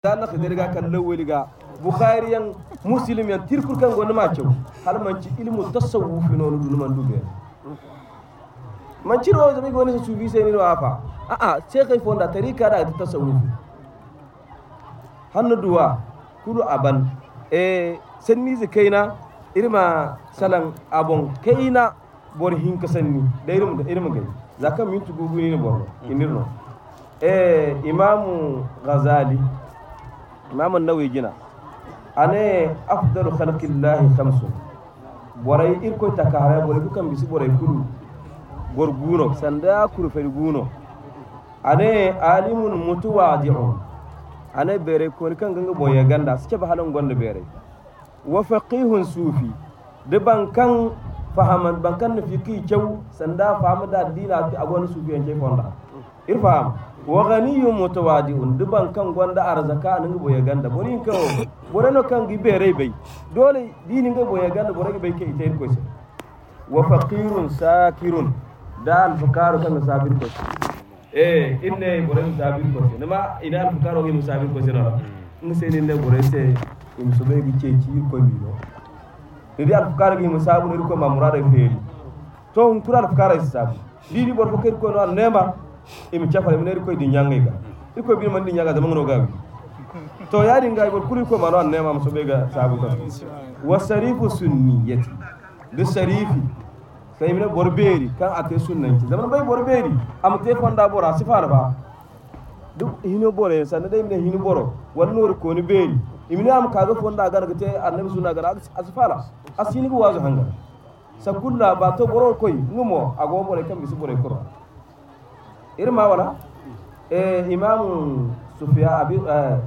Allah ka dirga kan lawali ga bukhari yan muslim yan tirkur kan gonu ma cew har man ci ilmu tasawuf no dun man dube man ci ro zami goni su bi sai ni wafa sai kai fonda tarika da tasawuf hannu duwa kulu aban sanni zikaina irma salan abon kaina bor hin ka sanni da irma gai zaka min tugu ni bor inirno imamu ghazali imamu nawawi gina ane afdalu khalqillahi khamsun boray irko takara boray ko kam bisi boray kulu gor guno sanda kuru fel guno ane alimun mutuwadi'un ane bere ko kan ganga boye ganda suke ba halan gonda bere wa faqihun sufi de bankan fahaman bankan na fiqi cew sanda fahamda dina a gon sufi en fonda irfam wa ghaniyun mutawadi'un de bankan gonda arzaka nan boye ganda boni ko boreno kan gi bere bay dole dini nga boye ganda boregi bay ke ite ko se wa faqirun sakirun dal fukaru kan sabir ko inne borem sabir ko se nama ina fukaru gi musabir ko se no museni ne borese im sobe gi ceci ko mi no idi al fukaru gi musabu ne ko ma murada feeli to on kural fukaru sabu didi bor ko ko no nema im chafale ne ko di nyangai ga iko bi man di nyaga da mangono gawi to yari ngai bor kuli ko ma no nema am sobe ga sabu ko wasarifu sunniyati de sarifi sai mina borberi kan ate sunnanci zaman bai borberi am te fonda bora sifara ba duk hino bore san dai mina hino boro wannan ko ni beri imina am kaga fonda ga te annabi sunna ga asfala asini ko wazo hanga sakulla ba to boro koy ngumo ago bore kan bisu bore koro irma wala imam